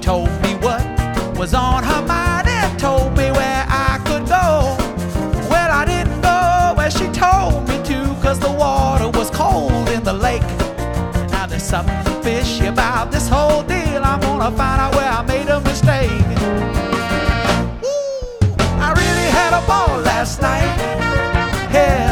told me what was on her mind and told me where I could go. Well, I didn't go where she told me to, 'cause the water was cold in the lake. Now there's something fishy about this whole